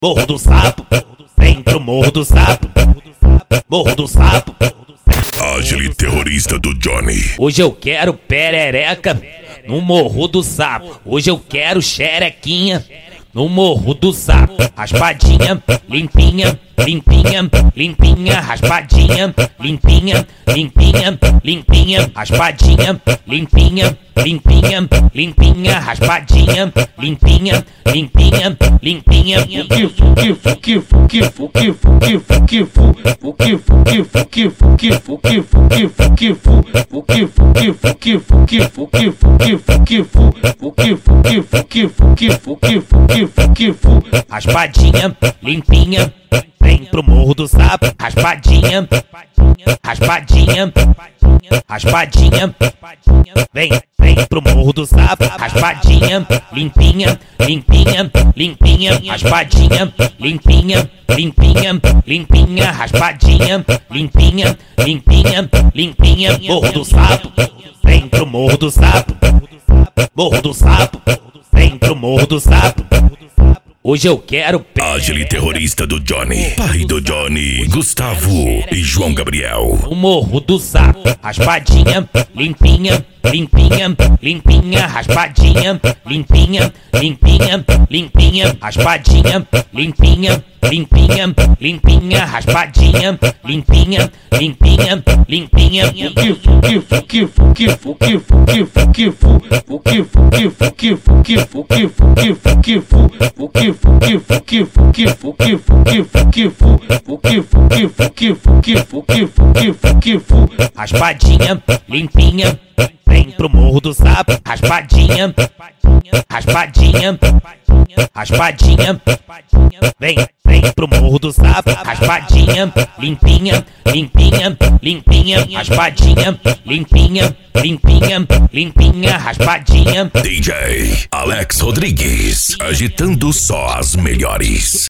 Morro do Sapo, vem pro Morro do Sapo. Morro do Sapo. Agile terrorista do Johnny. Hoje eu quero perereca no Morro do Sapo. Hoje eu quero xerequinha no Morro do Sapo. Raspadinha, limpinha, limpinha, limpinha, raspadinha, limpinha, limpinha, limpinha, raspadinha, limpinha, limpinha, limpinha, raspadinha, limpinha, limpinha, limpinha. Raspadinha, limpinha, vem pro Morro do Sapo. Raspadinha, raspadinha, raspadinha, vem pro Morro do Sapo. Raspadinha, limpinha, limpinha, limpinha, raspadinha, limpinha, limpinha, limpinha, raspadinha, limpinha, limpinha, limpinha. Morro do Sapo, vem pro Morro do Sapo. Morro do Sapo, vem pro Morro do Sapo. Hoje eu quero Agile terrorista do Johnny. Pai do Johnny, Gustavo e João Gabriel. o Morro do Sapo. Raspadinha, limpinha, limpinha, limpinha, raspadinha, limpinha, limpinha, limpinha, raspadinha, limpinha, limpinha, limpinha, raspadinha, limpinha, limpinha, limpinha. Raspadinha, limpinha, vem pro Morro do Sapo. Raspadinha, raspadinha, raspadinha, vem pro Morro do Sapo. Raspadinha, limpinha, limpinha, limpinha, raspadinha, limpinha, limpinha, limpinha, raspadinha. DJ Alex Rodrigues, agitando só as melhores.